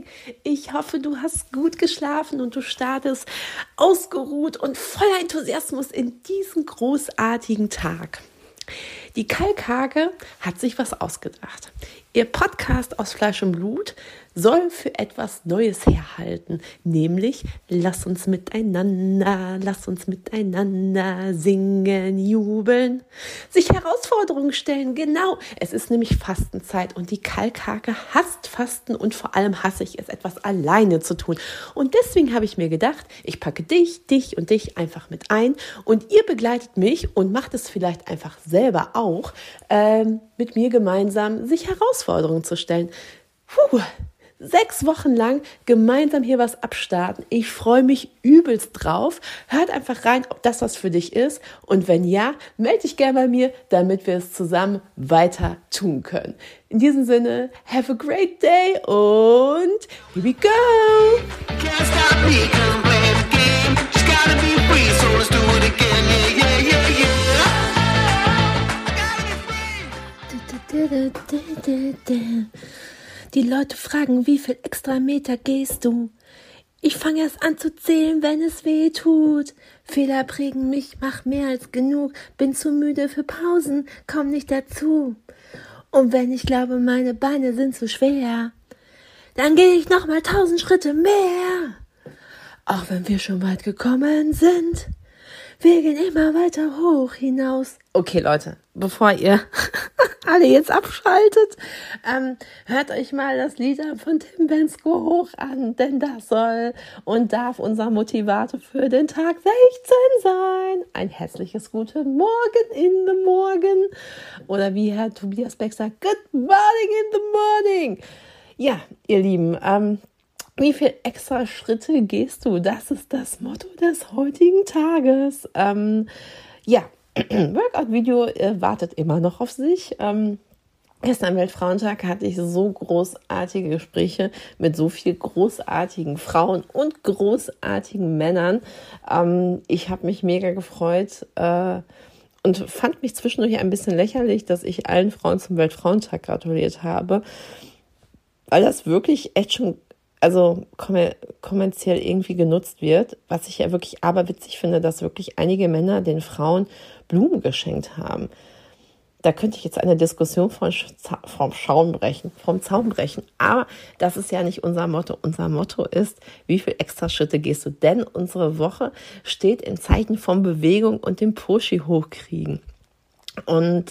Ich hoffe, du hast gut geschlafen und du startest ausgeruht und voller Enthusiasmus in diesen großartigen Tag. Die Kalkhake hat sich was ausgedacht. Ihr Podcast aus Fleisch und Blut soll für etwas Neues herhalten, nämlich lass uns miteinander singen, jubeln, sich Herausforderungen stellen. Genau, es ist nämlich Fastenzeit und die Kalkhake hasst Fasten und vor allem hasse ich es, etwas alleine zu tun. Und deswegen habe ich mir gedacht, ich packe dich und dich einfach mit ein und ihr begleitet mich und macht es vielleicht einfach selber auch, mit mir gemeinsam sich Herausforderungen zu stellen. 6 Wochen lang gemeinsam hier was abstarten. Ich freue mich übelst drauf. Hört einfach rein, ob das was für dich ist. Und wenn ja, melde dich gerne bei mir, damit wir es zusammen weiter tun können. In diesem Sinne, have a great day und here we go! Can't stop me, can't play the game. Just gotta be free, so let's do it again. Die Leute fragen, wie viel extra Meter gehst du? Ich fange erst an zu zählen, wenn es weh tut. Fehler prägen mich, mach mehr als genug. Bin zu müde für Pausen, komm nicht dazu. Und wenn ich glaube, meine Beine sind zu schwer, dann gehe ich nochmal 1000 Schritte mehr. Auch wenn wir schon weit gekommen sind, wir gehen immer weiter hoch hinaus. Okay, Leute, bevor ihr alle jetzt abschaltet, hört euch mal das Lied von Tim Bendzko hoch an, denn das soll und darf unser Motivator für den Tag 16 sein. Ein herzliches Guten Morgen in the Morgen. Oder wie Herr Tobias Beck sagt, Good morning in the morning. Ja, ihr Lieben, wie viel extra Schritte gehst du? Das ist das Motto des heutigen Tages. Workout-Video wartet immer noch auf sich. Gestern am Weltfrauentag hatte ich so großartige Gespräche mit so vielen großartigen Frauen und großartigen Männern. Ich habe mich mega gefreut und fand mich zwischendurch ein bisschen lächerlich, dass ich allen Frauen zum Weltfrauentag gratuliert habe, weil das wirklich echt schon kommerziell irgendwie genutzt wird, was ich ja wirklich aberwitzig finde, dass wirklich einige Männer den Frauen Blumen geschenkt haben. Da könnte ich jetzt eine Diskussion vom Zaun brechen. Aber das ist ja nicht unser Motto. Unser Motto ist, wie viel extra Schritte gehst du? Denn unsere Woche steht in Zeichen von Bewegung und dem Pushy hochkriegen. Und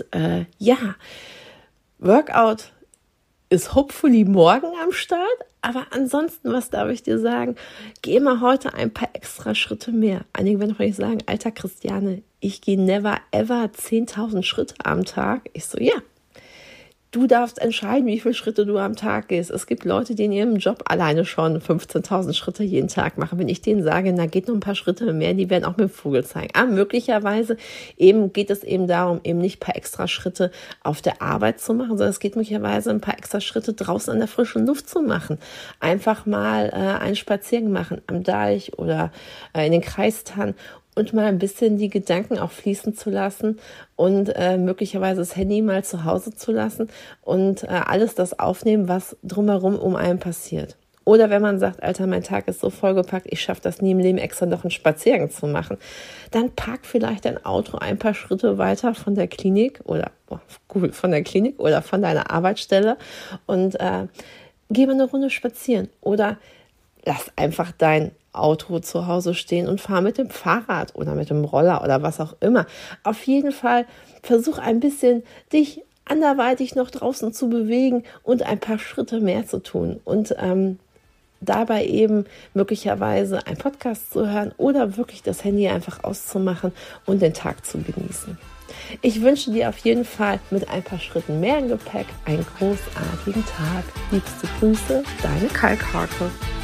Workout ist hopefully morgen am Start. Aber ansonsten, was darf ich dir sagen? Geh mal heute ein paar extra Schritte mehr. Einige werden vielleicht sagen, alter Christiane, ich gehe never ever 10.000 Schritte am Tag. Ich so, ja. Du darfst entscheiden, wie viele Schritte du am Tag gehst. Es gibt Leute, die in ihrem Job alleine schon 15.000 Schritte jeden Tag machen. Wenn ich denen sage, na geht noch ein paar Schritte mehr, die werden auch mit dem Vogel zeigen. Aber möglicherweise geht es darum, eben nicht ein paar extra Schritte auf der Arbeit zu machen, sondern es geht möglicherweise ein paar extra Schritte draußen an der frischen Luft zu machen. Einfach mal einen Spaziergang machen am Deich oder in den Kreistannen. Und mal ein bisschen die Gedanken auch fließen zu lassen und möglicherweise das Handy mal zu Hause zu lassen und alles das aufnehmen, was drumherum um einen passiert. Oder wenn man sagt, Alter, mein Tag ist so vollgepackt, ich schaffe das nie im Leben, extra noch einen Spaziergang zu machen, dann park vielleicht dein Auto ein paar Schritte weiter von der Klinik oder von deiner Arbeitsstelle und geh mal eine Runde spazieren. Oder lass einfach dein Auto zu Hause stehen und fahr mit dem Fahrrad oder mit dem Roller oder was auch immer. Auf jeden Fall versuch ein bisschen dich anderweitig noch draußen zu bewegen und ein paar Schritte mehr zu tun und dabei eben möglicherweise einen Podcast zu hören oder wirklich das Handy einfach auszumachen und den Tag zu genießen. Ich wünsche dir auf jeden Fall mit ein paar Schritten mehr im Gepäck einen großartigen Tag. Liebste Grüße, deine Kalkhake.